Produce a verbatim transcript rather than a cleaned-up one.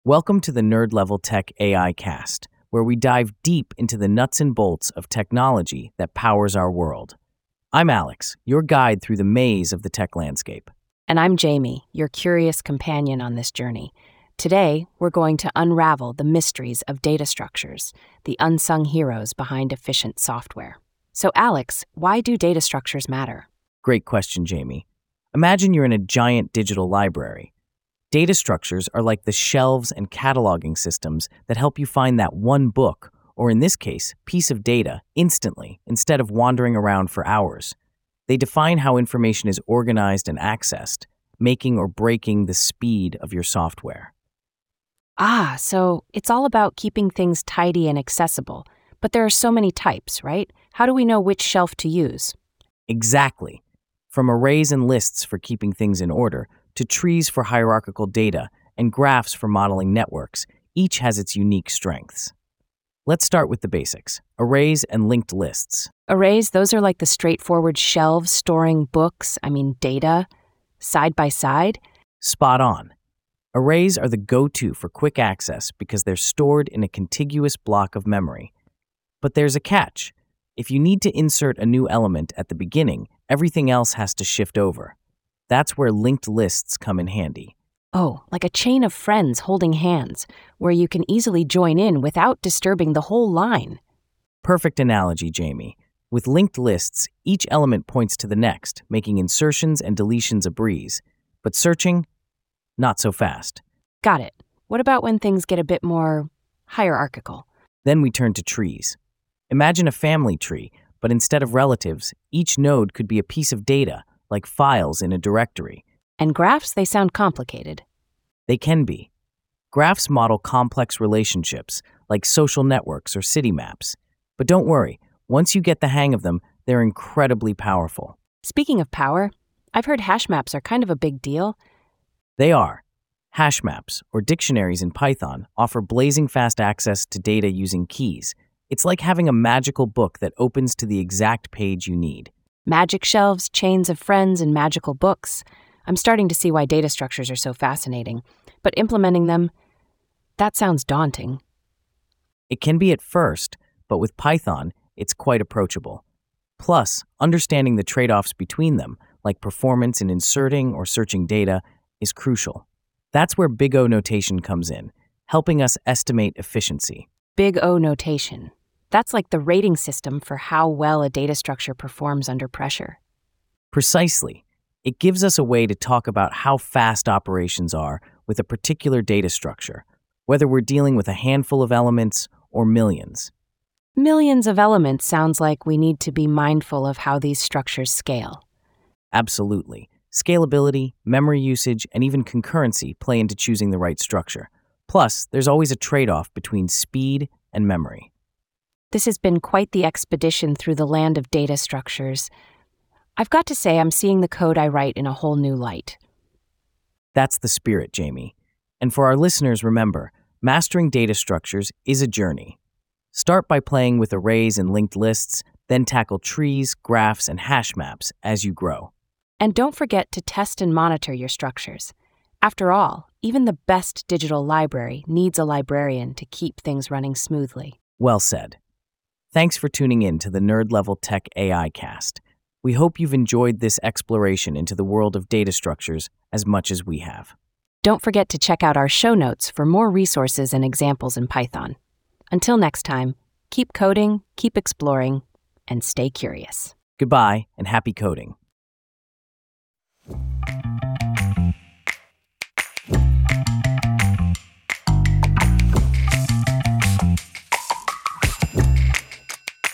Welcome to the Nerd Level Tech A I Cast, where we dive deep into the nuts and bolts of technology that powers our world. I'm Alex, your guide through the maze of the tech landscape. And I'm Jamie, your curious companion on this journey. Today, we're going to unravel the mysteries of data structures, the unsung heroes behind efficient software. So, Alex, why do data structures matter? Great question, Jamie. Imagine you're in a giant digital library. Data structures are like the shelves and cataloging systems that help you find that one book, or in this case, piece of data, instantly, instead of wandering around for hours. They define how information is organized and accessed, making or breaking the speed of your software. Ah, so it's all about keeping things tidy and accessible. But there are so many types, right? How do we know which shelf to use? Exactly. From arrays and lists for keeping things in order, to trees for hierarchical data, and graphs for modeling networks, each has its unique strengths. Let's start with the basics: arrays and linked lists. Arrays, those are like the straightforward shelves storing books, I mean data, side by side. Spot on. Arrays are the go-to for quick access because they're stored in a contiguous block of memory. But there's a catch. If you need to insert a new element at the beginning, everything else has to shift over. That's where linked lists come in handy. Oh, like a chain of friends holding hands, where you can easily join in without disturbing the whole line. Perfect analogy, Jamie. With linked lists, each element points to the next, making insertions and deletions a breeze. But searching? Not so fast. Got it. What about when things get a bit more hierarchical? Then we turn to trees. Imagine a family tree, but instead of relatives, each node could be a piece of data, like files in a directory. And graphs, they sound complicated. They can be. Graphs model complex relationships, like social networks or city maps. But don't worry, once you get the hang of them, they're incredibly powerful. Speaking of power, I've heard hash maps are kind of a big deal. They are. Hash maps, or dictionaries in Python, offer blazing fast access to data using keys. It's like having a magical book that opens to the exact page you need. Magic shelves, chains of friends, and magical books. I'm starting to see why data structures are so fascinating. But implementing them, that sounds daunting. It can be at first, but with Python, it's quite approachable. Plus, understanding the trade-offs between them, like performance in inserting or searching data, is crucial. That's where Big O notation comes in, helping us estimate efficiency. Big O notation. That's like the rating system for how well a data structure performs under pressure. Precisely. It gives us a way to talk about how fast operations are with a particular data structure, whether we're dealing with a handful of elements or millions. Millions of elements sounds like we need to be mindful of how these structures scale. Absolutely. Scalability, memory usage, and even concurrency play into choosing the right structure. Plus, there's always a trade-off between speed and memory. This has been quite the expedition through the land of data structures. I've got to say I'm seeing the code I write in a whole new light. That's the spirit, Jamie. And for our listeners, remember, mastering data structures is a journey. Start by playing with arrays and linked lists, then tackle trees, graphs, and hash maps as you grow. And don't forget to test and monitor your structures. After all, even the best digital library needs a librarian to keep things running smoothly. Well said. Thanks for tuning in to the Nerd Level Tech A I Cast. We hope you've enjoyed this exploration into the world of data structures as much as we have. Don't forget to check out our show notes for more resources and examples in Python. Until next time, keep coding, keep exploring, and stay curious. Goodbye, and happy coding.